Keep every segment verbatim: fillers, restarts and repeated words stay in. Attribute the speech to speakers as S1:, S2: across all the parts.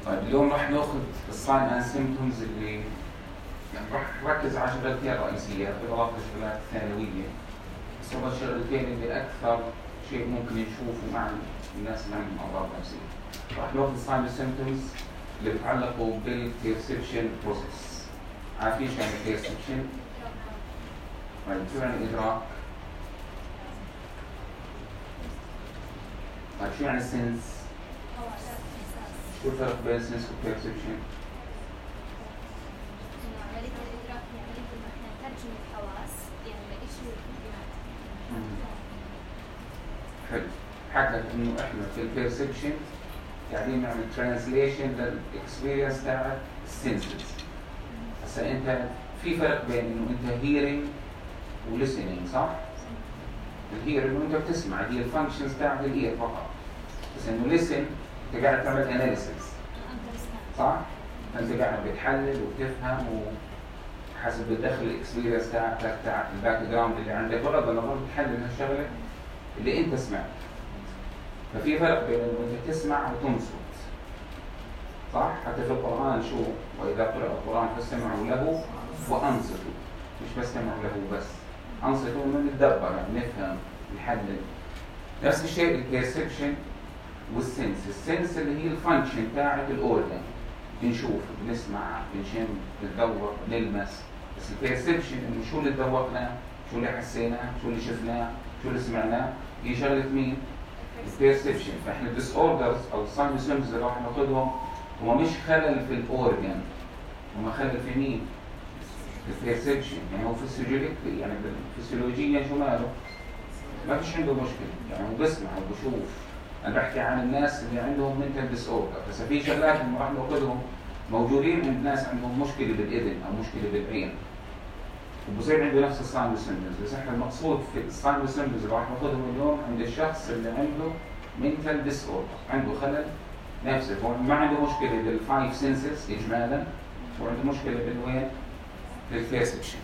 S1: طيب اليوم راح ناخذ الساين اند سيمبتومز اللي يعني راح نركز على شغلتين رئيسيه بالاضافه للشغلات الثانويه، بس هو الشغلتين اللي اكثر شيء ممكن نشوفه مع الناس اللي عندهم امراض نفسيه. راح ناخذ الساين اند سيمبتومز اللي بيتعلقوا بالبيرسبشن بروسيس. عارفين شو يعني البيرسبشن؟ طيب شو يعني الادراك؟ طيب شو يعني السنس؟ شو الفرق بين السنس والبيرسبشن؟
S2: عملية الإدراك هي عملية إنه إحنا نترجم الحواس يعني لشيء
S1: حلو. حكت إنه إحنا في البيرسبشن قاعدين نعمل ترانسليشن للإكسبيرينس تاعت السنسز. هسا أنت في فرق بين إنه أنت هيرينج وليسنينج، صح؟ الهيرينج إنه أنت بتسمع، هي الفانكشنز تاعت الإير فقط. بس إنه ليسن أنت قاعد تعمل أناليسيس، صح؟ أنت قاعد بتحلل وبتفهم وحسب بتدخل الإكسبيرينس تاعتك تاعت الباك جراوند اللي عندك، بغض النظر بتحلل هالشغلة اللي أنت سمعت. ففي فرق بين إنه أنت تسمع وتنصت، صح؟ حتى في القرآن شو؟ وإذا قرأ القرآن فاستمعوا له وأنصتوا، مش بس استمعوا له بس، أنصتوا إنه نتدبر يعني نفهم نحلل. نفس الشيء البيرسبشن والسنس. السنس اللي هي الفانكشن تاعت الأورجن، بنشوف بنسمع بنشم بنتذوق بنلمس. بس البيرسبشن إنه شو اللي تذوقناه، شو اللي حسيناه، شو اللي شفناه، شو اللي سمعناه، هي شغلة مين؟ البيرسبشن. فإحنا الديس أوردرز أو الساين سيمبتومز اللي راح ناخذهم هو مش خلل في الأورجن، هم خلل في مين؟ البيرسبشن. يعني هو فيسيولوجيك، يعني فيسيولوجيا شو ماله؟ ما فيش عنده مشكلة، يعني هو بسمع وبشوف. أنا بحكي عن الناس اللي عندهم منتال ديس أوردر، بس في شغلات اللي راح ناخذهم موجودين عند ناس عندهم مشكلة بالإذن أو مشكلة بالعين، وبصير عنده نفس الساين سيمبتومز. بس احنا المقصود في الساين سيمبتومز اللي راح ناخذهم اليوم عند الشخص اللي عنده منتال ديس أوردر، عنده خلل نفسي، هو ما عنده مشكلة بالفايف سنسز إجمالا، وعنده مشكلة بالوين؟ بالبيرسبشن.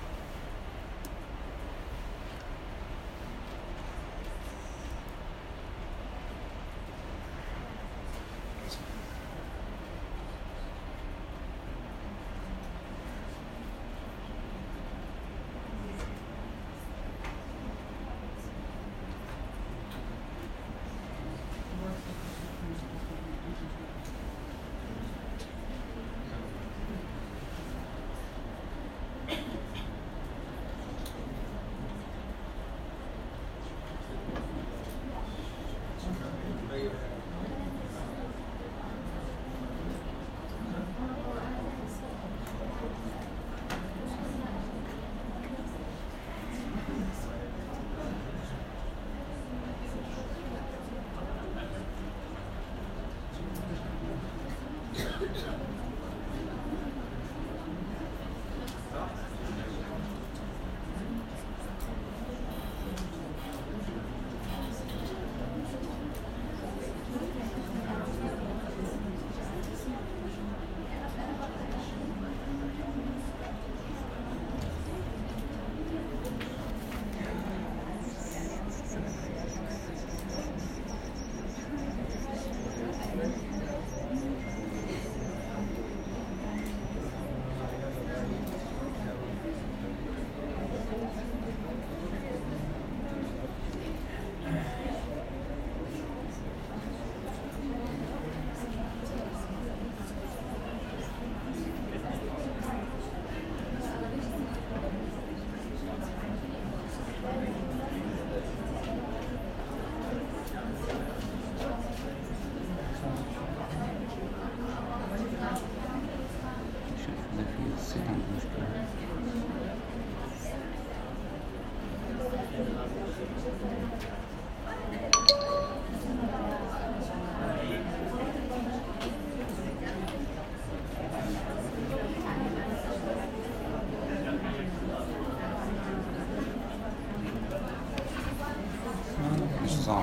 S1: مش صعب،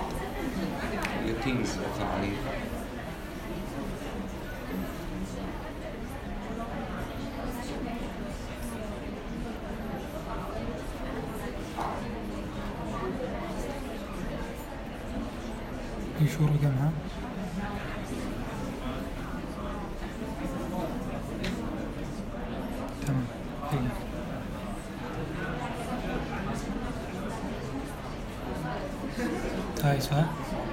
S1: التيمز بيطلع عليه.
S3: شو رقمها؟ هاي صح؟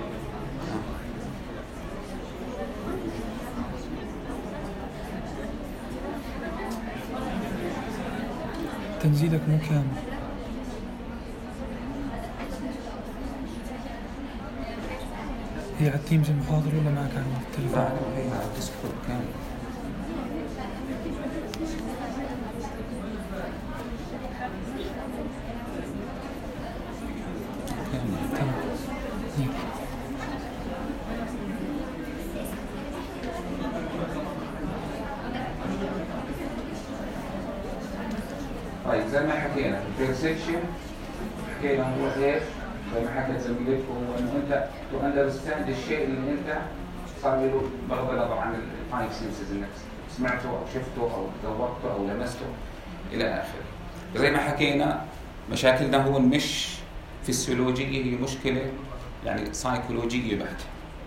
S3: تنزيلك مو كامل. هي على التيمز المحاضرة ولا معك على التليفون؟
S1: هي على الديسكورد كامل. طيب زي ما حكينا في البيرسبشن حكينا هو ايش؟ زي ما حكيت زميلتكم هو انه انت تو اندرستاند الشيء اللي انت صار له بغض النظر عن الفايف سنسز انك سمعته او شفته او ذوقته او لمسته الى اخره. زي ما حكينا مشاكلنا هو مش فسيولوجيه، هي مشكله يعني سايكولوجيه بحته.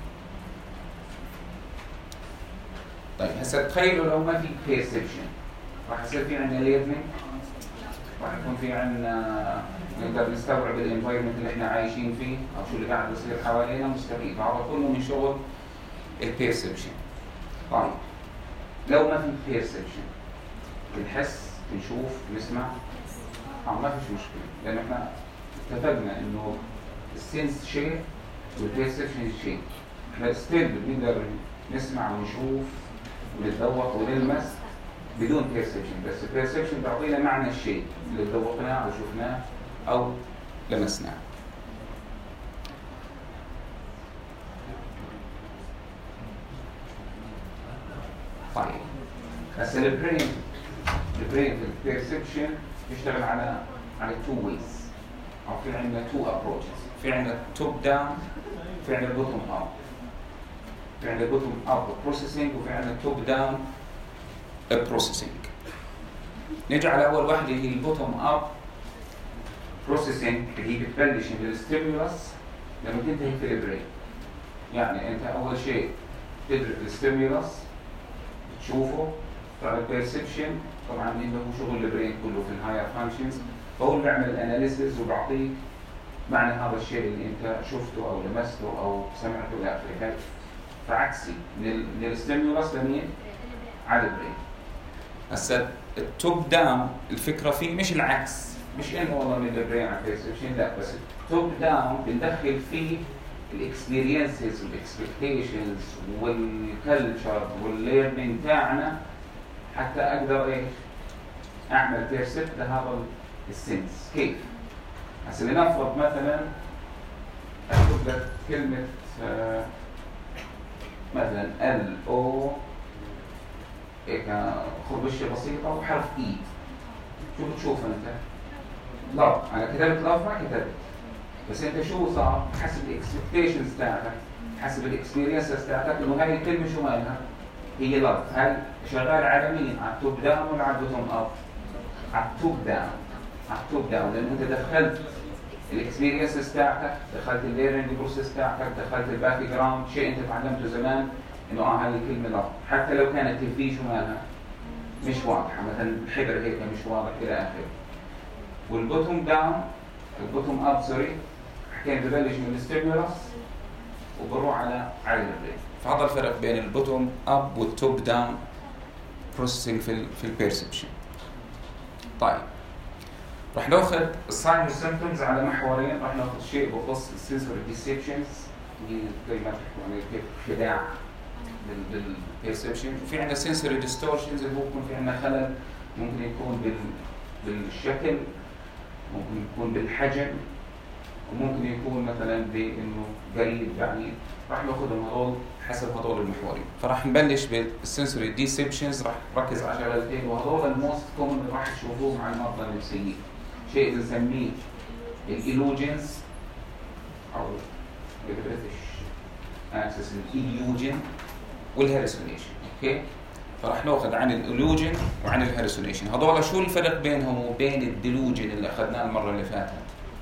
S1: طيب هسه تخيلوا لو ما في بيرسبشن راح يصير في عندنا ليرنينج، راح يكون في عندنا نقدر نستوعب الانفايرمنت اللي احنا عايشين فيه او شو اللي قاعد يصير حوالينا، مستحيل. هذا كله من شغل البيرسبشن. طيب لو ما في بيرسبشن بنحس بنشوف بنسمع اه ما فيش مشكله، لان احنا اتفقنا انه السنس شيء والبيرسبشن شيء. احنا ستيل بنقدر نسمع ونشوف ونتذوق ونلمس بدون بيرسبشن، بس البيرسبشن بيعطينا معنى الشيء اللي تذوقناه او شفناه او لمسناه. طيب هسه البرين البرين في البيرسبشن بيشتغل على على تو ويز، او في عندنا تو ابروتشز. في عندنا توب داون، في عندنا بوتوم اب. في عندنا بوتوم اب بروسيسنج، وفي عندنا توب داون بروسيسنج. نجي على اول وحده هي البوتوم اب بروسيسنج، اللي هي بتبلش من الستيمولس لما تنتهي في البرين. يعني انت اول شيء تدرك الستيمولس تشوفه، تعمل بيرسبشن، طبعا اللي هو شغل البرين كله في الهاير فانكشنز، فهو بيعمل اناليسيس وبيعطيك معنى هذا الشيء اللي انت شفته او لمسته او سمعته الى اخره. فعكسي من الستيمولس لمين؟ على البرين. هسه التوب داون الفكره فيه مش العكس، مش انه والله من البرين على البيرسبشن، لا، بس التوب داون بندخل فيه الاكسبيرينسز والاكسبكتيشنز والكلتشر والليرنينج تاعنا حتى اقدر ايش؟ اعمل بيرسبت لهذا السنس. كيف؟ هسه لنفرض مثلا اكتب لك كلمه آه مثلا ال او هيك خربشه بسيطه وحرف اي، شو بتشوف انت؟ لا، انا كتبت لف ما كتبت، بس انت شو صار؟ حسب الاكسبكتيشنز تاعتك، حسب الاكسبيرينسز تاعتك، انه هاي الكلمه شو مالها؟ هي لف. هاي شغال على مين؟ على التوب داون ولا على البوتوم اب؟ على التوب داون. على التوب داون، لانه انت دخلت الاكسبيرينسز تاعتك، دخلت الليرنينج بروسيس تاعتك، دخلت الباك جراوند، شيء انت تعلمته زمان انه اه هاي الكلمه لف، حتى لو كانت الفي شو مالها؟ مش واضحه، مثلا الحبر هيك مش واضح الى اخره. والبوتوم داون البوتوم اب سوري حكينا ببلش من الستيمولس وبروح على على البرين. فهذا الفرق بين البوتوم اب والتوب داون بروسيسنج في ال في البيرسبشن. طيب رح ناخذ الساين والسيمبتومز على محورين. رح ناخذ شيء بخص السنسوري ديسبشنز، هي زي ما تحكوا يعني كيف خداع بالبيرسبشن، وفي عندنا سنسوري ديستورشنز اللي هو بيكون في عندنا خلل، ممكن يكون بال بالشكل، ممكن يكون بالحجم، وممكن يكون مثلا بانه قريب بعيد. راح ناخذهم هذول حسب هذول المحورين. فراح نبلش بالسنسوري ديسبشنز، راح نركز على شغلتين، وهذول الموست كومن اللي راح تشوفوهم على المرضى النفسيين. شيء بنسميه الايلوجنز او بالبريتش اكسس الايلوجن والهالوسينيشن. اوكي، فراح ناخذ عن الايلوجن وعن الهالوسينيشن. هذول شو الفرق بينهم وبين الديلوجن اللي اخذناه المره اللي فاتت؟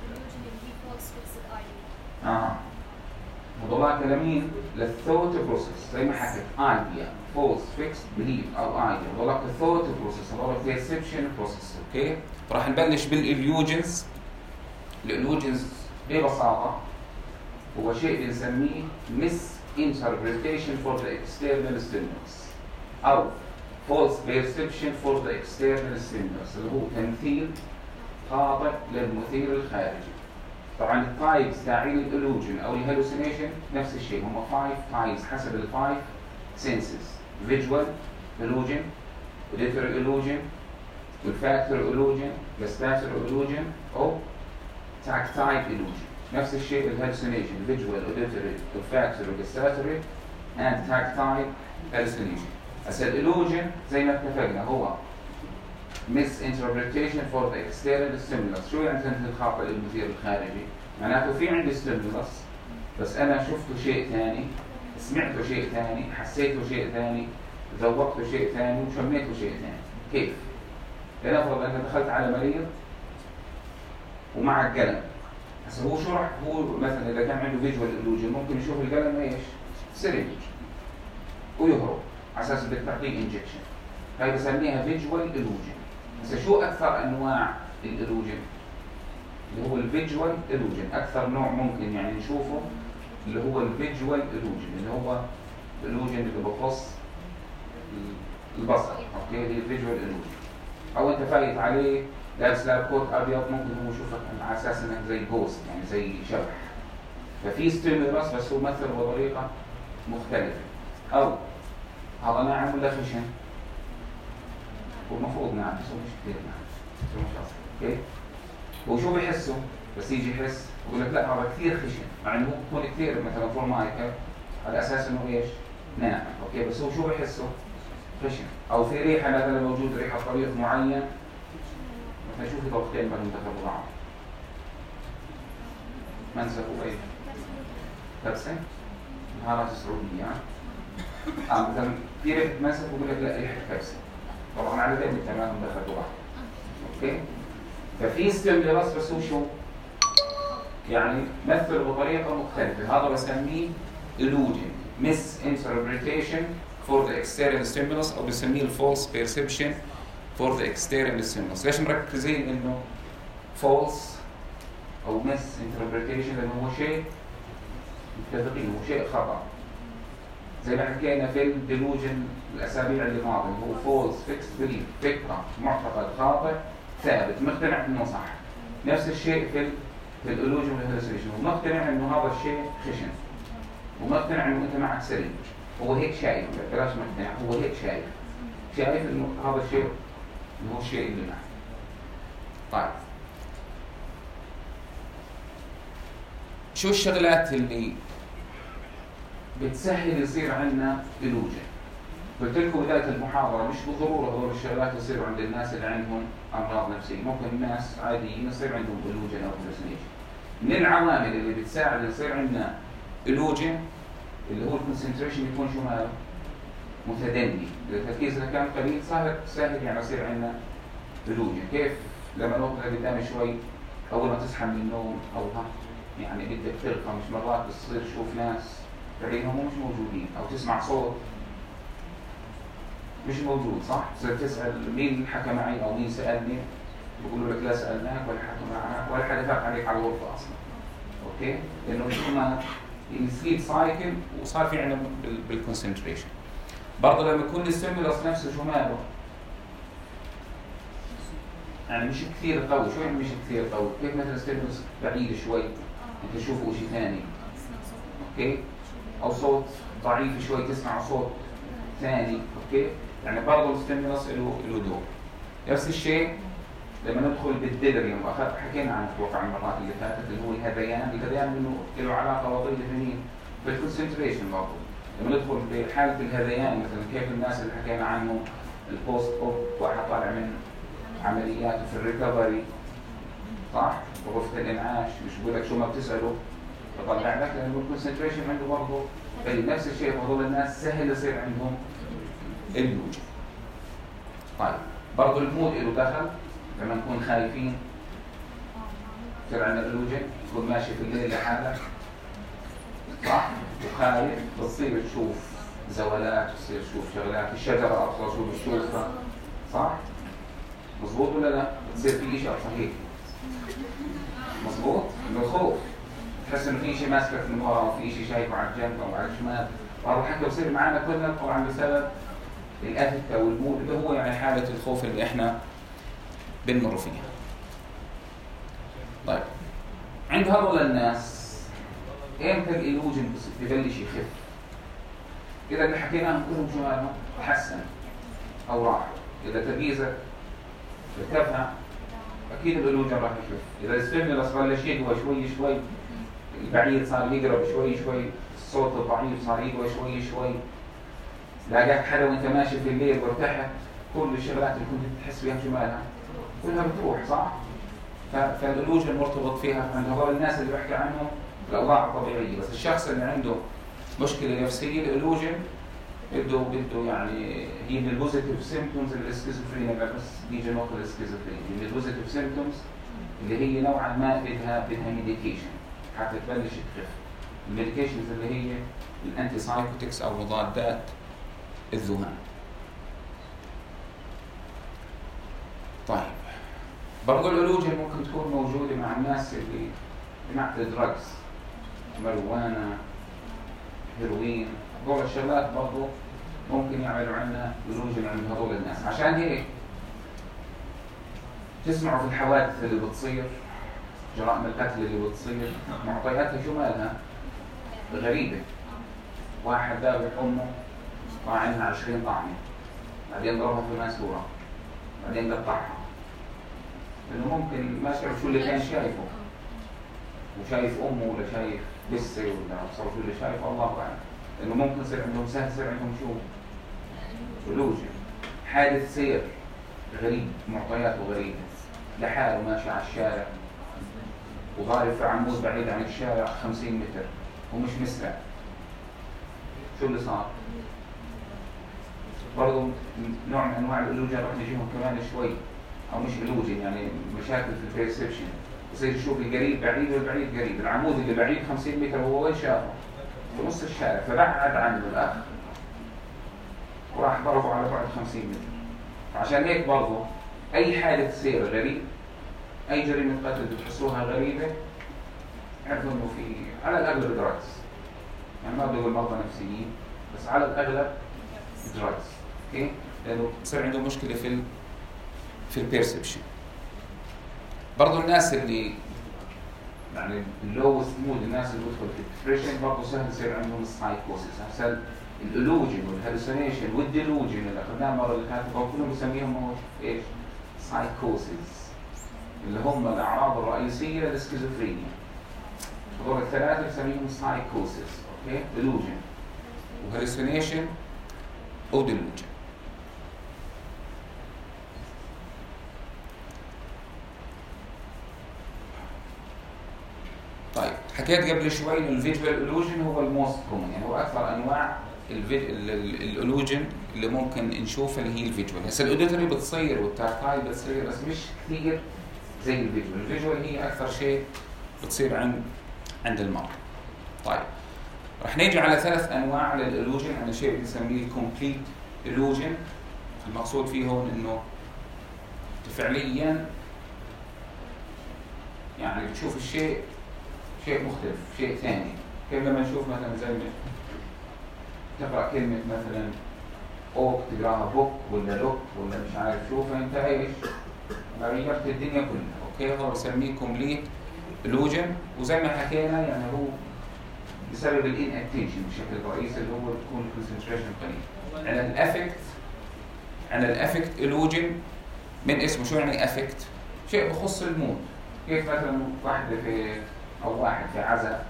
S1: اه هذول كلامين للثوت بروسيس، زي ما حكيت ايديا فولس فيكس بليف او ايديا، هذول الثوت بروسيس، هذول بيرسبشن بروسيس. اوكي، راح نبلش بالايلوجنز. الايلوجنز ببساطه هو شيء بنسميه misinterpretation for the external stimulus أو false perception for the external stimulus اللي هو تمثيل خاطئ للمثير الخارجي. طبعا التايبس تاعين الالوجن او الهلوسينيشن نفس الشيء، هم فايف تايبس حسب الفايف سنسز: فيجوال illusion، auditory illusion، olfactory illusion، gustatory illusion او tactile illusion. نفس الشيء الهلوسينيشن: فيجوال، auditory، olfactory، gustatory and tactile hallucination. هسه الالوجن زي ما اتفقنا هو misinterpretation for the external stimulus. شو يعني تمثيل خاطئ للمثير الخارجي؟ معناته في عندي stimulus بس انا شفته شيء ثاني، سمعته شيء ثاني، حسيته شيء ثاني، ذوقته شيء ثاني، وشميته شيء ثاني. كيف؟ لنفرض انك دخلت على مريض ومعك قلم. هسه هو شو راح هو مثلا اذا كان عنده فيجوال illusion ممكن يشوف القلم ايش؟ سرنج ويهرب على اساس بدك تعطيه انجكشن. هاي بسميها فيجوال illusion. هسه شو اكثر انواع الالوجن؟ اللي هو الفيجوال illusion. اكثر نوع ممكن يعني نشوفه اللي هو الفيجوال illusion، اللي هو illusion اللي بخص البصر. اوكي، هي الفيجوال illusion. او انت فايت عليه لابس لاب كوت ابيض ممكن هو يشوفك على اساس انك زي جوست، يعني زي شبح. ففي ستيمولس بس هو مثل بطريقه مختلفه. او هذا ناعم ولا خشن؟ والمفروض نعم بس هو مش كثير نعم، بس هو مش اصلا. اوكي؟ هو شو بحسه؟ بس يجي يحس يقول لك لا هذا كثير خشن، مع انه هو بيكون كثير مثلا فورمايكا على اساس انه ايش؟ ناعم. اوكي، بس هو شو بحسه؟ خشن. او في ريحه مثلا موجود ريحه طريق معين، مثلا شوفي طبختين ما لهم دخل ببعض. منسف وايش؟ كبسه؟ بهارات السعوديه ها؟ اه مثلا في ريحه منسف ويقول لك لا ريحه كبسه. طبعا على ذلك تمام دخل ببعض. اوكي؟ ففي ستيمولس بس هو شو؟ يعني مثل بطريقه مختلفه. هذا بسميه illusion، misinterpretation for the external stimulus او بسميه false perception for the external stimulus. ليش مركزين انه false او misinterpretation؟ لانه هو شيء متفقين هو شيء خطا. زي ما حكينا في الديلوجن الاسابيع اللي ماضيه هو false fixed belief، فكره معتقد خاطئ ثابت مقتنع انه صح. نفس الشيء في في الالوجن والهلوسينيشن، هو مقتنع انه هذا الشيء خشن ومقتنع انه انت معك سرير. هو هيك شايف، بلاش مقتنع، هو هيك شايف شايف انه هذا الشيء اللي هو الشيء اللي معك. طيب شو الشغلات اللي بتسهل يصير عندنا illusion؟ قلت لكم بداية المحاضرة مش بالضرورة هذول الشغلات يصيروا عند الناس اللي عندهم أمراض نفسية، ممكن الناس عاديين يصير عندهم illusion أو hallucination. من العوامل اللي بتساعد يصير عندنا illusion اللي هو الكونسنتريشن يكون شو ماله؟ متدني. التركيز إذا كان قليل سهل سهل يعني يصير عندنا illusion. كيف؟ لما نوقف قدامي شوي أول ما تصحى من النوم أو ها يعني بدك تلقى مش مرات بتصير تشوف ناس بعينهم مش موجودين أو تسمع صوت مش موجود، صح؟ تصير تسأل مين حكى معي أو مين سألني، بيقولوا لك لا سألناك ولا حكى معك ولا حدا فاق عليك على الغرفة أصلا. أوكي؟ لأنه هنا السليب سايكل وصار في عندنا بالكونسنتريشن. برضه لما يكون الستيمولس نفسه شو ماله؟ يعني مش كثير قوي. شو يعني مش كثير قوي؟ كيف مثلا ستيمولس بعيد شوي أنت تشوفه شيء ثاني. أوكي؟ أو صوت ضعيف شوي تسمع صوت ثاني. اوكي، يعني برضه الستيمولس له له دور. نفس الشيء لما ندخل بالديلريوم، اخذ حكينا عنه اتوقع المرات اللي فاتت اللي هو الهذيان، الهذيان منه له علاقه وطيده في بالكونسنتريشن. برضه لما ندخل بحاله الهذيان مثلا كيف الناس اللي حكينا عنه البوست اوب واحد طالع من عملياته في الريكفري، صح؟ غرفه الانعاش مش بقول لك شو ما بتساله بطلع لك لانه الكونسنتريشن عنده برضه قليل. نفس الشيء هذول الناس سهل يصير عندهم اللوج. طيب برضه المود له دخل. لما نكون خايفين يصير عندنا اللوجن، تكون ماشي في الليل لحالك صح؟ وخايف بتصير تشوف زولات، بتصير تشوف شغلات، الشجرة أصلا شو بتشوفها صح؟ مظبوط ولا لا؟ بتصير في شيء صحيح مظبوط؟ من الخوف تحس انه في شيء ماسكك من ورا وفي شيء شايفه على الجنب او على الشمال، وهذا الحكي بصير معنا كلنا طبعا بسبب الافكت او المود اللي هو يعني حاله الخوف اللي احنا بنمر فيها. طيب عند هذول الناس امتى الالوجن ببلش يخف؟ اذا اللي حكيناهم كلهم شمالهم تحسن او راح، اذا تركيزك ارتفع اكيد الالوجن راح يخف، اذا الستيمولس بلش يقوى شوي شوي، البعيد صار يقرب شوي شوي، الصوت الضعيف صار يقوى شوي شوي، لاقاك حدا وانت ماشي في الليل وارتحت، كل الشغلات اللي كنت تحس فيها شمالها كلها بتروح صح؟ فالالوجن مرتبط فيها عند هذول الناس اللي بحكي عنهم الاوضاع الطبيعيه، بس الشخص اللي عنده مشكله نفسيه الالوجن بده بده يعني هي من البوزيتيف سيمبتومز الاسكيزوفرينيا، بس نيجي ناخذ الاسكيزوفرينيا من البوزيتيف سيمبتومز اللي هي نوعا ما بدها بدها ميديكيشن حتى تبلش تخف. الميديكيشنز اللي هي الانتي سايكوتكس او مضادات الذهان. طيب برضه الالوجن ممكن تكون موجوده مع الناس اللي مع الدراجز، ماريجوانا، هيروين، هذول الشغلات برضه ممكن يعملوا عنا الوجن عند هذول الناس. عشان هيك تسمعوا في الحوادث اللي بتصير، جرائم القتل اللي بتصير، معطياتها شو مالها؟ غريبة. واحد ذابح أمه طلع عندها عشرين طعنة، بعدين ضربها في ماسورة، بعدين قطعها. لأنه ممكن ما تعرف شو اللي كان شايفه، وشايف أمه ولا شايف لسه ولا أبصر شو اللي شايفه الله أعلم. لأنه ممكن يصير عندهم سهل يصير عندهم شو؟ ولوجن. حادث سير غريب، معطياته غريبة، لحاله ماشي على الشارع وضارب في عمود بعيد عن الشارع خمسين متر ومش مسرع. شو اللي صار؟ برضه نوع من انواع الالوجن رح نجيهم كمان شوي، او مش الوجن يعني مشاكل في البيرسبشن، بصير يشوف القريب بعيد والبعيد قريب، العمود اللي بعيد خمسين متر هو وين شافه؟ في نص الشارع، فبعد عنه الاخ وراح ضربه على بعد خمسين متر. عشان هيك برضه اي حادث سير غريب، اي جريمه قتل بتحسوها غريبه، اعرفوا انه في على الاغلب دراجز، يعني ما بقول مرضى نفسيين، بس على الاغلب دراجز، اوكي؟ لانه بصير عنده مشكله في ال في البيرسبشن. برضه الناس اللي يعني اللوست مود، الناس اللي بتدخل في الديبريشن برضه سهل يصير عندهم السايكوسيس. هسه الالوجن والهلوسينيشن والديلوجن اللي اخذناه المره اللي فاتت كلهم بنسميهم ايش؟ سايكوسيس، اللي هم الاعراض الرئيسيه للسكيزوفرينيا. هذول الثلاثه بنسميهم سايكوسيس، اوكي؟ ديلوجن وهلوسينيشن او ديلوجن. طيب حكيت قبل شوي انه الفيجوال الوجن هو الموست كومن، يعني هو اكثر انواع الالوجن اللي ممكن نشوفها اللي هي الفيجوال. هسه الاوديتوري بتصير والتاكتايل بتصير بس مش كثير زي الفيجوال، الفيجوال هي اكثر شيء بتصير عند عند المرضى. طيب رح نيجي على ثلاث انواع للالوجن، عندنا شيء بنسميه الكومبليت الوجن. المقصود فيه هون انه فعليا يعني بتشوف الشيء شيء مختلف، شيء ثاني. كيف لما نشوف مثلا زي ما تقرأ كلمة مثلا اوك تقراها بوك ولا لوك ولا مش عارف شو، فانت ايش؟ غيرت الدنيا كلها، اوكي؟ هو بسميه كومبليت الوجن. وزي ما حكينا يعني هو بسبب الان اتنشن بشكل رئيسي اللي هو بتكون الكونسنتريشن قليل. على الافكت على الافكت الوجن من اسمه شو يعني افكت؟ شيء بخص المود. كيف مثلا واحدة في او واحد في عزاء،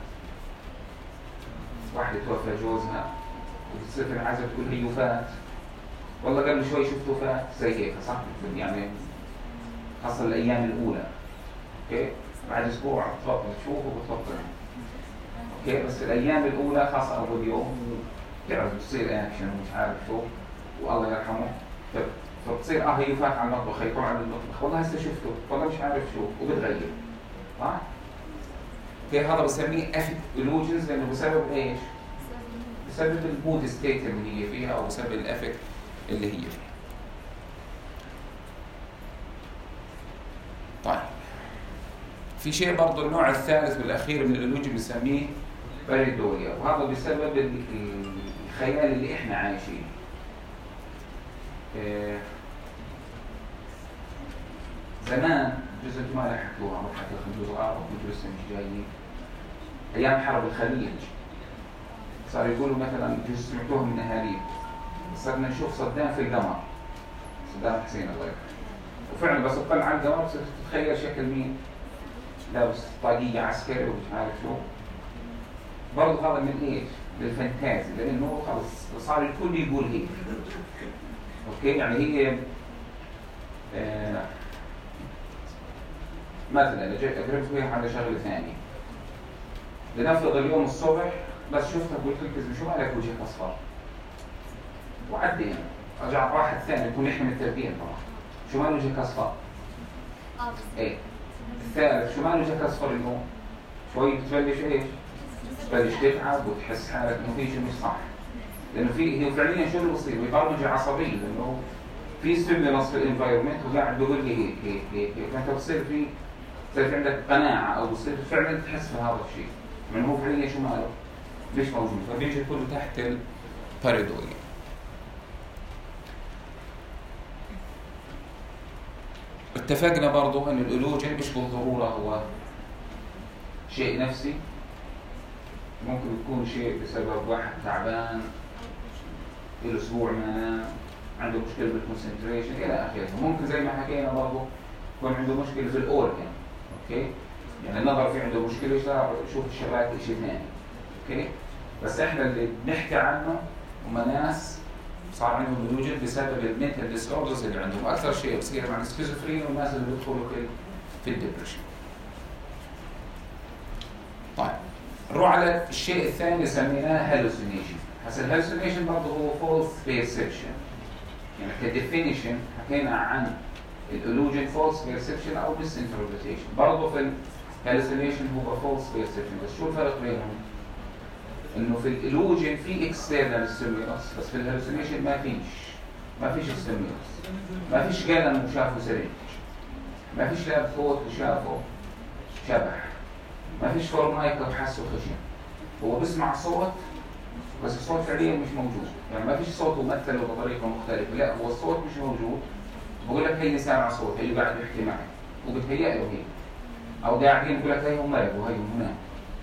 S1: واحدة توفى جوزها وبتصير في العزاء تقول هي وفات، والله قبل شوي شفته فات، زي هيك صح؟ يعني خاصة الايام الاولى، اوكي؟ بعد اسبوع بتبطل تشوفه وبتبطل، اوكي؟ بس الايام الاولى خاصة اول يوم تعرف بتصير اكشن ومش عارف شو، والله يرحمه، فبتصير اه هي وفات على المطبخ، هي طلع على المطبخ، والله هسه شفته، والله مش عارف شو، وبتغير، صح؟ اوكي؟ هذا بسميه افكت الوجنز لانه بسبب ايش؟ بسبب المود ستيت اللي هي فيها او بسبب الافكت اللي هي فيها. طيب في شيء برضه النوع الثالث والاخير من الالوجن بنسميه باريدويا، وهذا بسبب الخيال اللي احنا عايشين. زمان جزء انتم ما لحقتوها، ما لحقتوها كنتوا صغار وكنتوا لسه مش جايين، ايام حرب الخليج صاروا يقولوا مثلا جزء سمعتوها من اهالينا، صرنا نشوف صدام في القمر، صدام حسين الله يرحمه، وفعلا بس تطلع على القمر بصير تتخيل شكل مين؟ لابس طاقية عسكري ومش عارف شو. برضه هذا من ايش؟ للفانتازي، لانه خلص صار الكل يقول هيك. اوكي، يعني هي آه مثلا اجرب فيها على شغله ثانيه. لنفرض اليوم الصبح بس شفتها قلت لك شو مالك وجهك اصفر؟ وعدينا، رجع واحد ثاني يكون احنا متفقين طبعا. شو مال وجهك اصفر؟
S2: اه
S1: ايه. الثالث شو مال وجهك اصفر اليوم؟ شوي بتبلش ايش؟ بتبلش تتعب وتحس حالك انه في شيء مش صح. لانه في هي فعليا شو اللي بصير؟ برمجه عصبيه، لانه في ستيمولس في الانفايرمنت وقاعد بيقول لي هيك هيك هيك هيك، فانت بصير في بصير في عندك قناعه او بصير فعلا تحس بهذا الشيء. من هو فعليا شو ماله؟ مش موجود، فبيجي كله تحت الباريدويا. اتفقنا برضو ان الالوجن مش بالضروره هو شيء نفسي، ممكن يكون شيء بسبب واحد تعبان له اسبوع ما نام، عنده مشكله بالكونسنتريشن الى اخره. ممكن زي ما حكينا برضه يكون عنده مشكله في الاورجن، اوكي؟ يعني النظر في عنده مشكله، يشوف الشباك شيء ثاني، اوكي؟ بس احنا اللي بنحكي عنه هم ناس صار عندهم الوجن بسبب المنتال ديس اوردرز اللي عندهم. اكثر شيء بصير مع السكيزوفرينيا والناس اللي بيدخلوا في في الدبريشن. طيب نروح على الشيء الثاني سميناه هالوسينيشن. هسه الهالوسينيشن برضه هو فولس بيرسبشن، يعني كديفينيشن حكينا عن الالوجن فولس بيرسبشن او مس انتربريتيشن. برضه في الهالوسينيشن هو فولس بيرسبشن، بس شو الفرق بينهم؟ انه في الالوجن في اكسترنال ستيمولس، بس في الهالوسينيشن ما فيش ما فيش ستيمولس، ما فيش قلم وشافه سريع، ما فيش لاب صوت وشافه شبح، ما فيش فورمايكا وحسه خشن. هو بسمع صوت بس الصوت فعليا مش موجود، يعني ما فيش صوت ومثله بطريقه مختلفه، لا هو الصوت مش موجود. بقول لك هي سامع صوت، هي قاعد يحكي معي وبتهيأ له هيك، او قاعدين بقول لك هي هم مرض وهي هناك،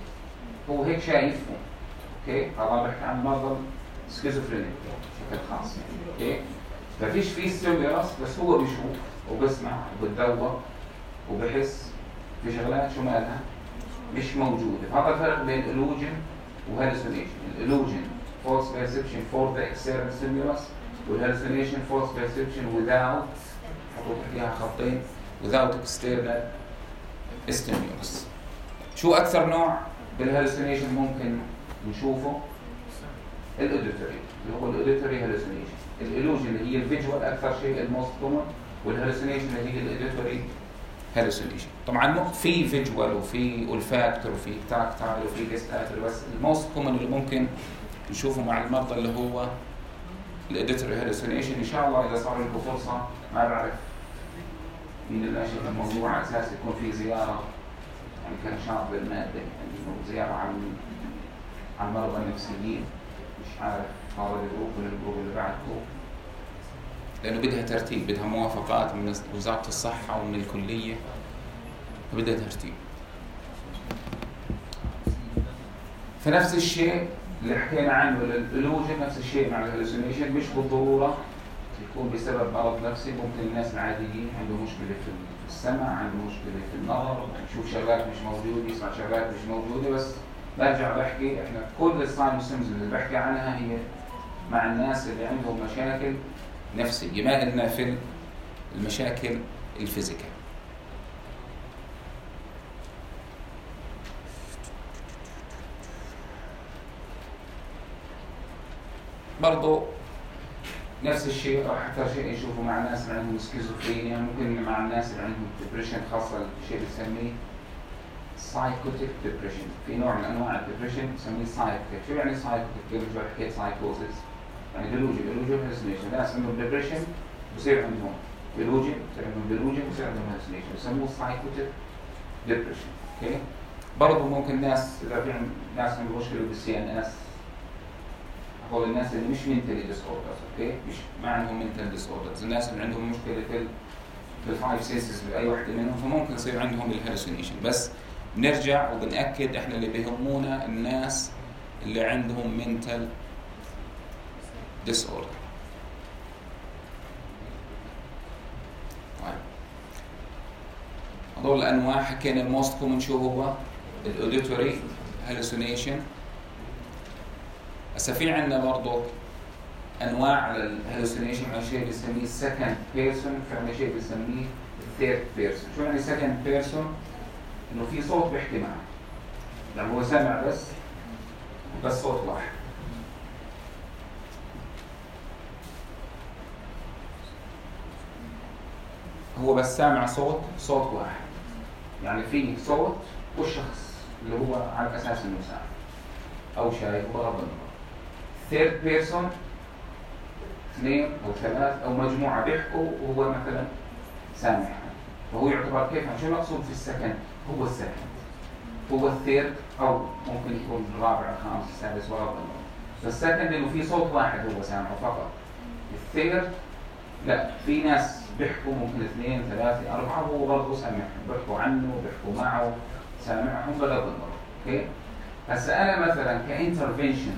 S1: هو هيك شايفهم. اوكي، هذا بحكي عن مرضى سكيزوفرينيا بشكل خاص يعني. اوكي، ما فيش فيه ستيمولس بس هو بيشوف وبسمع وبتدور وبحس في شغلات شو مالها مش موجوده. هذا الفرق بين الالوجن وهالوسينيشن. الالوجن false perception for the external stimulus، والهالوسينيشن false perception without، حطوا تحتيها خطين، without external stimulus. شو اكثر نوع بالهالوسينيشن ممكن نشوفه؟ الاوديتوري، اللي هو الاوديتوري هالوسينيشن. الالوجن اللي هي الفيجوال اكثر شيء الموست كومن، والهالوسينيشن اللي هي الاوديتوري هالوسينيشن. طبعا في فيجوال وفي اولفاكتور وفي تاكتايل وفي جستاتوري، بس الموست كومن اللي ممكن نشوفه مع المرضى اللي هو الاوديتوري هالوسينيشن. ان شاء الله اذا صار لكم فرصه، ما بعرف مين اللي ناشط الموضوع، على اساس يكون في زياره يعني كنشاط للماده، يعني زياره عن عن المرضى النفسيين، مش عارف هذا الجروب ولا الجروب اللي بعده، لانه بدها ترتيب، بدها موافقات من وزاره الصحه ومن الكليه، فبدها ترتيب. فنفس الشيء اللي حكينا عنه الالوجن، نفس الشيء مع الهلوسينيشن، مش بالضروره يكون بسبب مرض نفسي. ممكن الناس العاديين عنده مشكله في السمع، عنده مشكله في النظر، يشوف شغلات مش موجوده، يسمع شغلات مش موجوده. بس برجع بحكي احنا كل الساين والسيمبتومز اللي بحكي عنها هي مع الناس اللي عندهم مشاكل نفسيه، ما قلنا في المشاكل الفيزيكال. برضو نفس الشيء، راح اكثر شيء نشوفه مع الناس اللي عندهم سكيزوفرينيا، ممكن مع الناس اللي عندهم ديبريشن، خاصه الشيء بنسميه سايكوتيك ديبريشن. في نوع من انواع الديبريشن بنسميه سايكوتيك. شو يعني سايكوتيك؟ قبل شوي حكيت سايكوزيس، يعني ديلوجن، ديلوجن هلوسينيشن. ناس عندهم ديبريشن بصير عندهم ديلوجن، بصير عندهم ديلوجن، بصير عندهم هلوسينيشن، بسموه سايكوتيك ديبريشن. اوكي برضه ممكن ناس اذا في ناس عندهم مشكله بالسي ان اس، هو الناس اللي مش منتلي ديس اوردرز، اوكي مش ما عندهم منتل ديس اوردرز، الناس اللي عندهم مشكله في في الفايف سينسز باي وحده منهم، فممكن يصير عندهم الهلوسينيشن. بس بنرجع وبنأكد احنا اللي بيهمونا الناس اللي عندهم منتل ديس اوردر. طيب هذول الانواع حكينا الموست كومن شو هو؟ الاوديتوري هلوسينيشن. هسه في عندنا برضه انواع على الهلوسينيشن، على شيء بنسميه سكند بيرسون، في عندنا شيء بنسميه ثيرد بيرسون. شو يعني سكند بيرسون؟ انه في صوت بيحكي معه، يعني هو سامع بس بس صوت واحد. هو بس سامع صوت صوت واحد، يعني في صوت والشخص اللي هو على اساس انه سامع او شايف بغض النظر. ثيرد بيرسون اثنين او ثلاث او مجموعه بيحكوا وهو مثلا سامع، فهو يعتبر كيف؟ شو المقصود في السكند؟ هو السكند، هو الثيرد او ممكن يكون الرابع الخامس السادس بغض النظر. فالسكند انه في صوت واحد هو سامعه فقط. الثيرد لا، في ناس بيحكوا ممكن اثنين ثلاثه اربعه وهو برضه سامعهم، بيحكوا عنه بيحكوا معه سامعهم بغض النظر. اوكي هسه انا مثلا كانترفنشن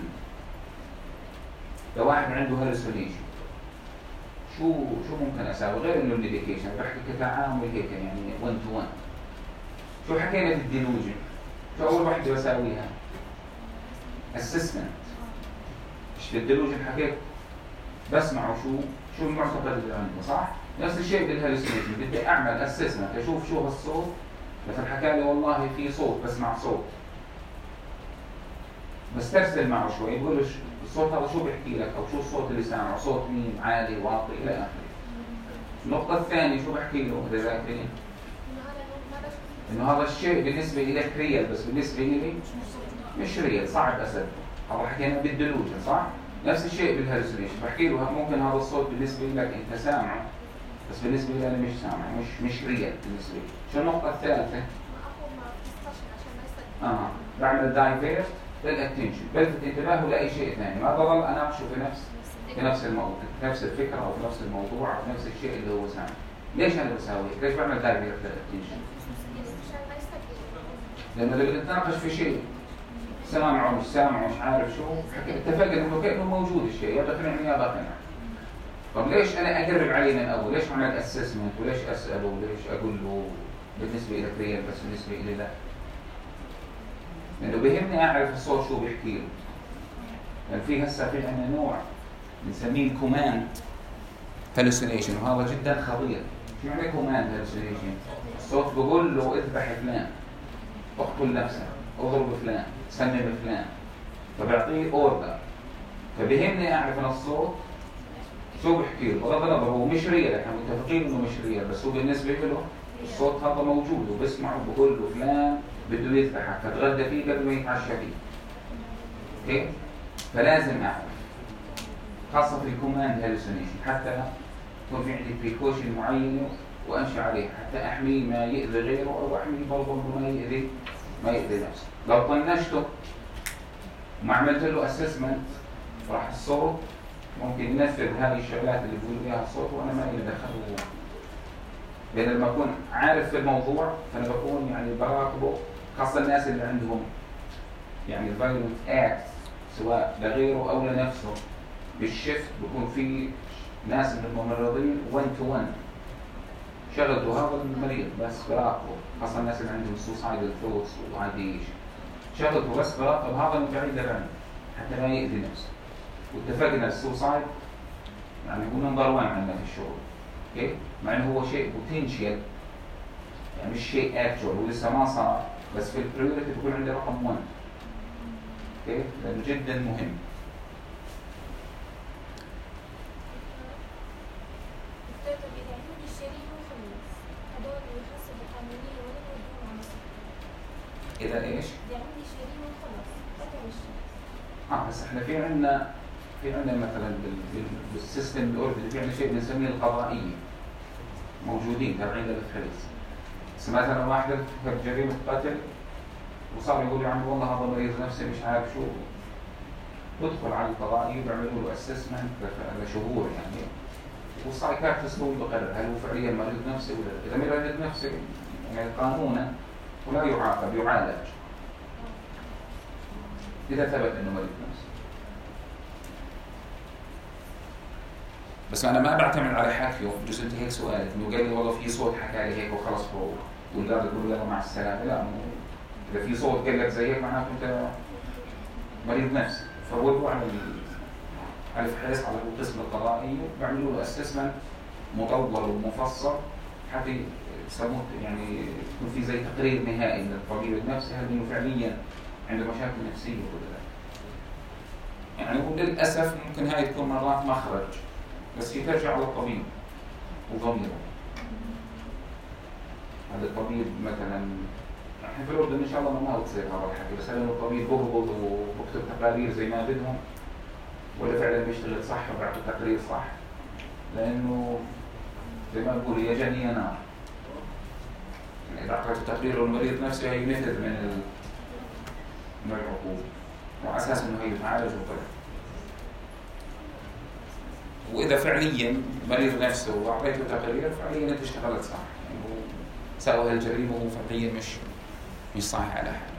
S1: لو واحد عنده هلوسينيشن شو شو ممكن اسوي غير انه الميديكيشن؟ بحكي كتعامل هيك يعني واحد تو واحد. شو حكينا في الديلوجن؟ شو اول وحده بساويها؟ اسسمنت. مش في الديلوجن حكيت بسمعه شو شو المعتقد اللي عنده، صح؟ نفس الشيء بالهلوسينيشن، بدي اعمل اسسمنت اشوف شو هالصوت. مثلا حكى لي والله في صوت، بسمع صوت بسترسل معه شوي، بقول له الصوت هذا شو بيحكي لك، او شو الصوت اللي سامعه، صوت مين، عالي واطي الى اخره. النقطة الثانية شو بحكي له اذا ذاكرين؟ انه هذا الشيء بالنسبة لك ريال، بس بالنسبة لي مش ريال، صعب اصدقه. هذا حكينا بالديلوجن صح؟ نفس الشيء بالهلوسينيشن، بحكي له ممكن هذا الصوت بالنسبة لك انت سامعه، بس بالنسبة لي انا مش سامع، مش مش ريال بالنسبة لي. شو النقطة الثالثة؟ اه بعمل دايفيرت للاتنشن، بلفت انتباهه لاي شيء ثاني، ما بضل اناقشه في نفس في نفس الموضوع، في نفس الفكره او في نفس الموضوع او في نفس الشيء اللي هو سامع. ليش انا بساوي هيك؟ ليش بعمل دايفيرت للاتنشن؟ لانه اللي بنتناقش في شيء سامعه مش سامعه مش عارف شو، اتفقنا انه كانه موجود الشيء، يا بقنعني يا بقنع. طب ليش انا اقرب عليه من اول؟ ليش اعمل اسسمنت وليش اساله وليش اقول له بالنسبه لك ريال بس بالنسبه لي لا؟ لأنه بيهمني أعرف الصوت شو بيحكي له. يعني في هسه في عندنا نوع بنسميه الكوماند هلوسينيشن، وهذا جدا خطير. شو يعني كوماند هلوسينيشن؟ الصوت بقول له اذبح فلان، اقتل نفسك، اضرب فلان، سمم فلان، فبيعطيه اوردر. فبيهمني أعرف أنا الصوت شو بيحكي له، بغض النظر هو مش ريال، احنا متفقين إنه مش ريال، بس هو بالنسبة له الصوت هذا موجود وبسمعه، بقول له فلان بده يذبحك فتغدى فيه قبل ما يتعشى فيه. اوكي؟ فلازم اعرف، خاصة في الكوماند هلوسينيشن، حتى يكون في عندي بريكوشن معينة وامشي عليه، حتى احميه ما يؤذي غيره او احميه برضه ما يؤذي ما يؤذي نفسه. لو طنشته وما عملت له اسسمنت راح الصوت ممكن ينفذ هذه الشغلات اللي بيقول اياها الصوت وانا ما لي دخل. لأن لما أكون عارف في الموضوع فأنا بكون يعني براقبه، خاصة الناس اللي عندهم يعني الفايولنت اكت سواء لغيره أو لنفسه. بالشفت بكون في ناس من الممرضين وان تو وان شغلته هذا المريض بس براقبه، خاصة الناس اللي عندهم سوسايدال ثوتس وعاديش شغلته بس براقب هذا من بعيد عنه حتى ما يأذي نفسه. واتفقنا السوسايد يعني هو نمبر وان عندنا في الشغل، اوكي؟ مع انه هو شيء بوتنشال يعني مش شيء اكشوال، هو لسه ما صار، بس في البريوريتي بيكون عندي رقم واحد، اوكي؟ لانه جدا مهم. إذا إيش؟ آه بس إحنا في عندنا في عندنا مثلا بالسيستم الأوردي في عندنا شيء بنسميه القضائية موجودين تابعين للفحص. بس مثلا واحد ارتكب جريمة قتل وصار يقول يا عمي والله هذا مريض نفسي مش عارف شو، يدخل على القضائي ويعملوا له اسسمنت لشهور يعني، والسايكاتريست هو بقرر هل هو فعليا مريض نفسي ولا لا. اذا مريض نفسي يعني قانونا ولا يعاقب يعالج اذا ثبت انه مريض نفسي. بس انا ما بعتمد على حكيه، بجوز انت هيك سؤالك انه قال لي والله في صوت حكى لي هيك وخلص هو والقاضي يقول له مع السلامه، لا اذا في صوت قال لك زي هيك معناته انت مريض نفسي. فهو على على الفحص على القسم القضائي بيعملوا له اسسمنت مطول ومفصل حتى يسموه يعني يكون في زي تقرير نهائي من الطبيب النفسي هل انه فعليا عنده مشاكل نفسيه ولا لا. يعني وللاسف ممكن هاي تكون مرات مخرج، بس هي ترجع على الطبيب وضميره. هذا الطبيب مثلا احنا في الاردن ان شاء الله ما بتصير هذا الحكي، بس هل انه الطبيب بغض وبكتب تقارير زي ما بدهم ولا فعلا بيشتغل صح وبيعطي تقرير صح؟ لانه زي ما بقول يا جني يا نار. يعني اذا اعطيته تقرير المريض نفسه هي نفذ من من العقوبه وعلى اساس انه هي تعالج وطلع. واذا فعليا مريض نفسه واعطيته تقرير فعليا انت اشتغلت صح، يعني سوى هالجريمه وهو فعليا مش مش صحيح على حاله.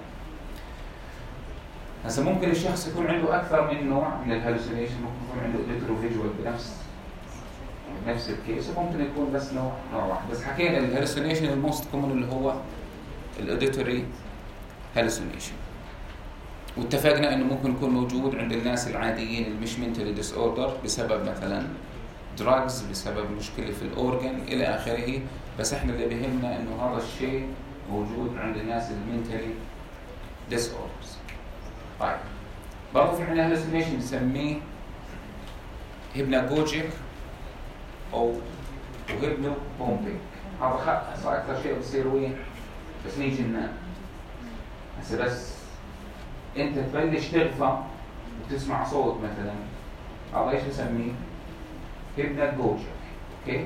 S1: هسه ممكن الشخص يكون عنده اكثر من نوع من الهالوسينيشن، ممكن يكون عنده اوديتوري فيجوال بنفس نفس الكيس، وممكن يكون بس نوع نوع واحد. بس حكينا الهالوسينيشن الموست كومن اللي هو الاوديتوري هالوسينيشن، واتفقنا انه ممكن يكون موجود عند الناس العاديين اللي مش منتلي ديس اوردر بسبب مثلا دراجز، بسبب مشكله في الاورجن الى اخره. بس احنا اللي بيهمنا انه هذا الشيء موجود عند الناس المنتلي ديس اوردرز. طيب برضه في عندنا هالوسينيشن بنسميه هيبناغوجيك او وهيبنو بومبينج. هذا صار اكثر شيء بصير وين؟ بس نيجي ننام. هسه بس انت تبلش تغفى وتسمع صوت مثلا، هذا ايش بسميه؟ هيبناغوجيك. اوكي؟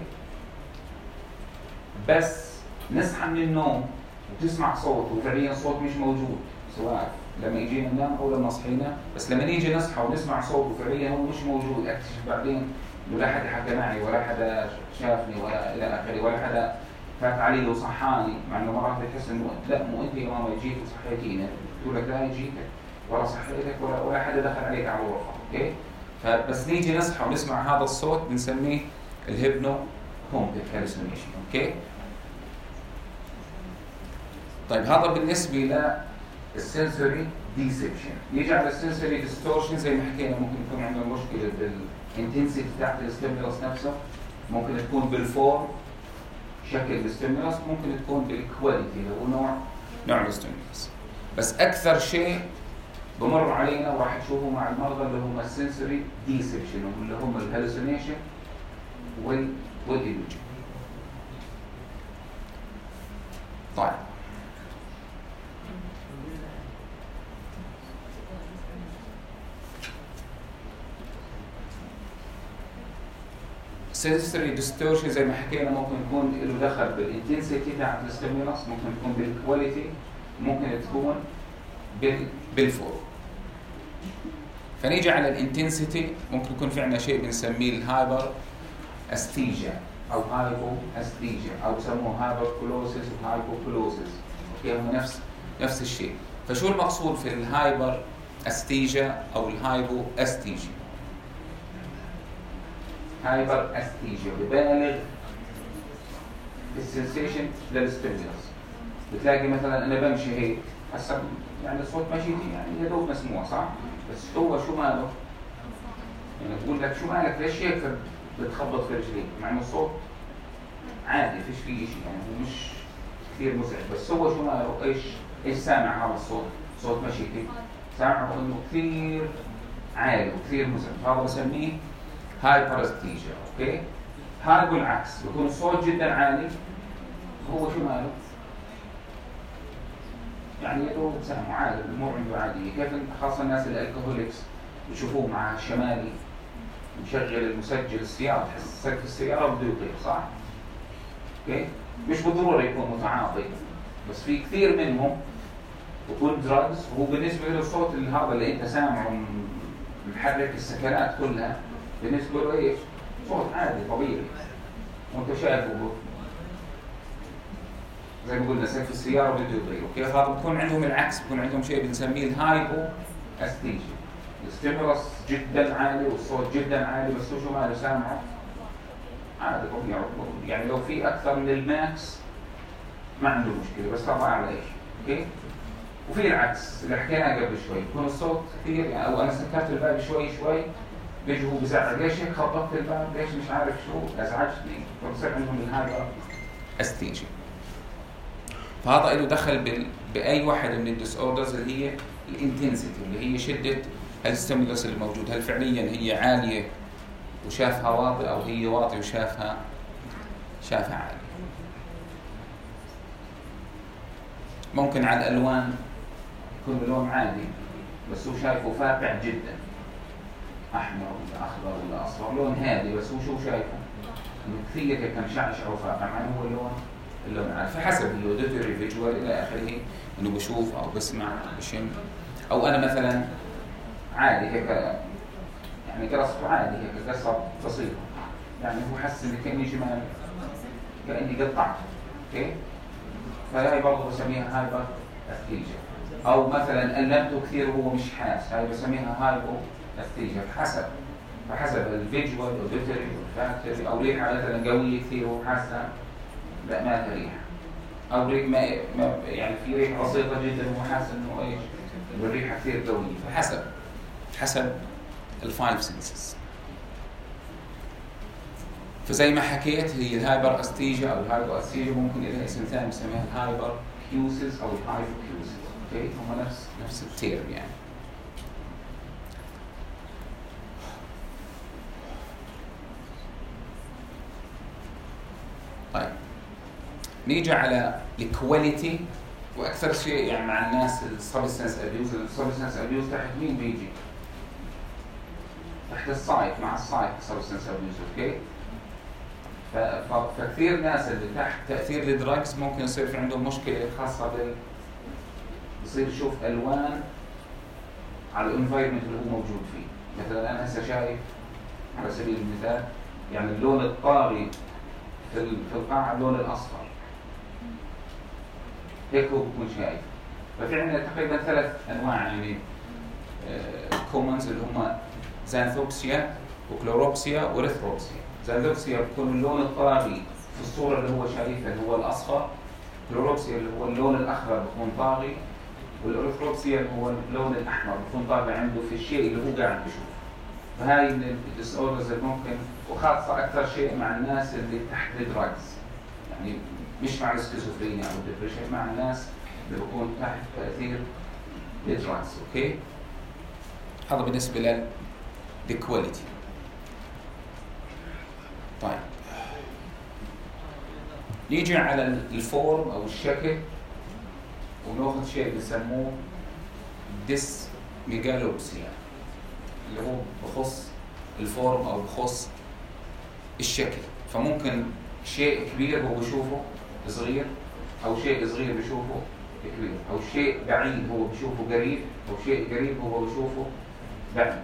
S1: بس نصحى من النوم وتسمع صوت وفعليا صوت مش موجود، سواء لما يجينا ننام او لما صحينا، بس لما نيجي نصحى ونسمع صوت وفعليا هو مش موجود، اكتشف بعدين انه لا حدا حكى معي ولا حدا شافني ولا الى اخره ولا حدا فات علي وصحاني، مع انه مرات بتحس انه لا مو انت يا ماما جيت وصحيتيني، بتقول لك لا جيتك ولا صحيتك ولا ولا حدا دخل عليك على الغرفه. اوكي؟ فبس نيجي نصحى ونسمع هذا الصوت بنسميه الهيبنو بومبيك هالوسينيشن. اوكي؟ طيب هذا بالنسبه ل السنسوري ديسبشن. يجي على السنسوري ديستورشن زي ما حكينا ممكن يكون عندنا مشكله بالانتنسيتي تاعت الستيمولس نفسه، ممكن تكون بالفورم شكل الستيمولس، ممكن تكون بالكواليتي اللي هو نوع نوع الستيمولس. بس اكثر شيء بمر علينا وراح تشوفوا مع المرضى اللي هم السنسوري ديسبشن اللي هم الهالوسينيشن وال والإلوجن. طيب sensory distortion زي ما حكينا ممكن يكون له دخل بالانتنسيتي تاعت الستيمولس، ممكن تكون بالكواليتي، ممكن تكون بال بالفورم. فنيجي على الانتنسيتي، ممكن يكون في عندنا شيء بنسميه الهايبر استيجيا او هايبو استيجيا او بسموه هايبر كولوسيس وهايبو كولوسيس. اوكي؟ هم نفس نفس الشيء. فشو المقصود في الهايبر استيجيا او الهايبو استيجيا؟ هايبر استيجيا ببالغ السنسيشن للستيمولس. بتلاقي مثلا انا بمشي هيك حسب يعني الصوت ماشيتي يعني يا دوب مسموع صح؟ بس هو شو ماله؟ يعني بقول لك شو مالك ليش هيك بتخبط في رجليك؟ مع انه الصوت عادي فيش فيه شيء يعني هو مش كثير مزعج، بس هو شو ماله؟ ايش ايش سامع هذا الصوت؟ صوت ماشيتي سامعه انه كثير عالي وكثير مزعج، هذا بسميه هايبر استيجيا. اوكي؟ هاي بالعكس بيكون الصوت جدا عالي، هو شو ماله؟ يعني يدوب سامع عادي الامور عنده عاديه. كيف خاصه الناس الالكهوليكس بتشوفوه مع الشمالي مشغل المسجل السياره تحس سقف السياره بده يطير صح؟ اوكي؟ مش بالضروره يكون متعاطي، بس في كثير منهم بكون دراجز، وهو بالنسبه له الصوت اللي هذا اللي انت سامعه محرك السكنات كلها بالنسبه له ايش؟ صوت عادي طبيعي وانت شايفه زي ما قلنا سيف السياره بده يطير. كيف هذا بكون عندهم العكس، بكون عندهم شيء بنسميه الهايبو استيجي، الستيمولس جدا عالي والصوت جدا عالي بس هو شو ماله سامعه عادي طبيعي. يعني لو في اكثر من الماكس ما عنده مشكله بس هذا اعلى ايش. اوكي. وفي العكس اللي حكيناه قبل شوي، يكون الصوت كثير يعني او انا سكرت الباب شوي شوي بيجي هو بزعل، ليش هيك خبطت الباب، ليش مش عارف شو ازعجتني، فبصير عندهم الهايبر استيجي. فهذا له دخل بال... باي واحد من الديس اوردرز اللي هي الانتنسيتي، اللي هي شده الستيمولس اللي موجود، هل فعليا هي عاليه وشافها واطي او هي واطي وشافها شافها عاليه. ممكن على الالوان يكون اللون عادي بس هو شايفه فاقع جدا، احمر ولا اخضر ولا اصفر، لون هادي بس هو شو شايفه انه كثير هيك مشعشع وفاقع مع انه هو اللون اللون عادي. فحسب الاوديتوري فيجوال الى اخره، انه بشوف او بسمع بشم، او انا مثلا عادي هيك يعني قرصته عادي هيك قصه بسيطه، يعني هو حس اني كاني جمال كاني قطعته. اوكي. فهي برضه بسميها هايبر استيجيا. او مثلا ألمته كثير وهو مش حاس، هاي بسميها هايبو استيجيا. فحسب فحسب الفيجوال اوديتوري والفاكتوري، او ريحه مثلا قويه كثير وهو حاسه لا ما لها ريحه، او ريحه ما, ما يعني في ريحه بسيطه جدا وهو حاسس انه ايش انه الريحه كثير قويه. فحسب حسب الفايف سنسز. فزي ما حكيت هي الهايبر استيجيا او الهايبر استيجيا ممكن لها اسم ثاني نسميها الهايبر كيوسيس او الهايبو كيوسيس. اوكي. هم نفس نفس التيرم يعني. طيب نيجي على الكواليتي، واكثر شيء يعني مع الناس السبستنس ابيوز. السبستنس ابيوز تحت مين بيجي؟ تحت السايت، مع السايت سبستنس ابيوز. اوكي. فكثير ناس اللي تحت تاثير الدراجز ممكن يصير في عندهم مشكله خاصه بال يصير يشوف الوان على الانفايرمنت اللي هو موجود فيه. مثلا انا هسه شايف على سبيل المثال يعني اللون الطاري في في القاعه اللون الاصفر هيك هو بكون شايف. ففي عندنا تقريبا ثلاث انواع يعني كومنز اللي هم زانثوبسيا وكلوروبسيا وريثروبسيا. زانثوبسيا بكون اللون الطاغي في الصوره اللي هو شايفها اللي هو الاصفر، كلوروبسيا اللي هو اللون الاخضر بكون طاغي، والاريثروبسيا اللي هو اللون الاحمر بكون طاغي عنده في الشيء اللي هو قاعد بيشوفه. فهاي من الديس اوردرز اللي ممكن، وخاصه اكثر شيء مع الناس اللي تحت الدراجز، يعني مش مع السكيزوفرينيا او الدبريشن، مع الناس اللي بكون تحت تاثير الدراجز. اوكي. هذا بالنسبه للكواليتي. طيب نيجي على الفورم او الشكل وناخذ شيء بيسموه ديس ميجالوبسيا اللي هو بخص الفورم او بخص الشكل. فممكن شيء كبير هو بيشوفه صغير، او شيء صغير بيشوفه كبير، او شيء بعيد هو بيشوفه قريب، او شيء قريب هو بيشوفه بعيد.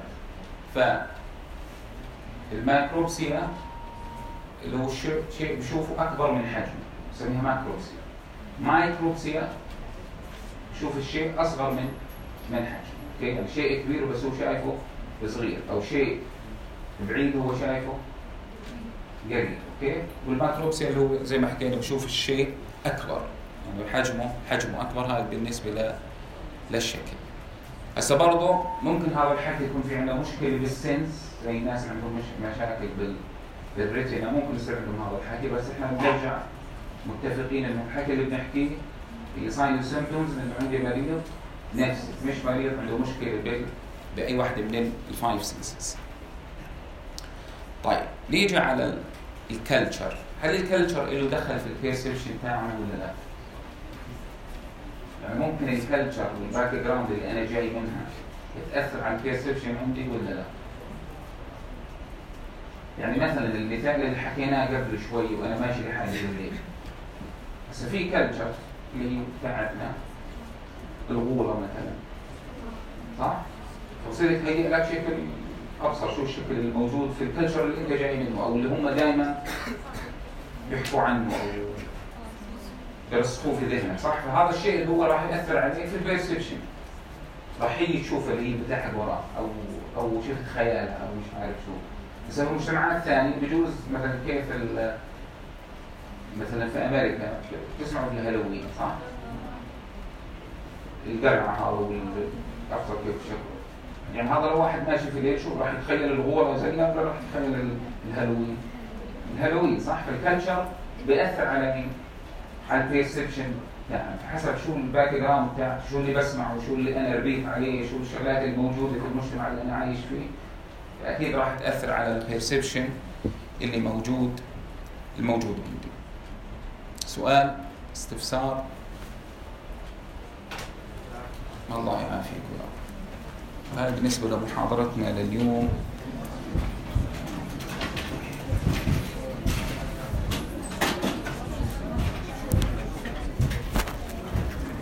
S1: فالماكروبسيا اللي هو شيء بيشوفه اكبر من حجمه نسميها ماكروبسيا. مايكروبسيا بشوف الشيء اصغر من من حجمه. اوكي. يعني شيء كبير بس هو شايفه صغير، او شيء بعيد هو شايفه قريب. اوكي. والماكروبسيا اللي هو زي ما حكينا بشوف الشيء اكبر، يعني حجمه حجمه اكبر. هذا بالنسبه ل للشكل. هسه برضه ممكن هذا الحكي يكون في عندنا مشكله بالسنس، زي الناس عندهم مش مشاكل بال بالريتنا ممكن يصير عندهم هذا الحكي، بس احنا بنرجع متفقين انه الحكي اللي بنحكيه هي ساين وسيمبتومز انه عندي مريض نفسي مش مريض عنده مشكله بال باي واحده من الفايف سنسز. طيب نيجي على الكلتشر. هل الكلتشر له دخل في البيرسبشن تاعنا ولا لا؟ يعني ممكن الكلتشر والباك جراوند اللي انا جاي منها يتاثر على البيرسبشن عندي ولا لا؟ يعني مثلا المثال اللي حكيناه قبل شوي وانا ماشي لحالي بالليل، هسه في كلتشر اللي هي بتاعتنا الغولة مثلا، صح؟ فصرت هيئ لك شكل أبصر شو الشكل الموجود في الكلتشر اللي أنت جاي منه أو اللي هم دائما يحكوا عنه أو يرسخوه في ذهنك، صح؟ فهذا الشيء اللي هو راح يأثر عليك في البيرسبشن، راح هي تشوف اللي هي بتحت وراه أو أو شفت خيالها أو مش عارف شو. بس في المجتمعات الثانية بجوز مثلا كيف مثلا في أمريكا بتسمعوا بالهالوين، صح؟ القرعة هذا والأفضل كيف شكله، يعني هذا لو واحد ماشي في الليل شو راح يتخيل الغورة زيها ولا راح يتخيل الهالوين؟ الهالوين، صح؟ فالكالتشر بيأثر على مين؟ على البيرسبشن، يعني حسب شو الباك جراوند بتاع شو اللي بسمعه وشو اللي أنا ربيت عليه، شو الشغلات الموجودة في المجتمع اللي أنا عايش فيه، أكيد راح تأثر على البيرسبشن اللي موجود الموجود عندي. سؤال، استفسار؟ الله يعافيك. هذا بالنسبة لمحاضرتنا لليوم.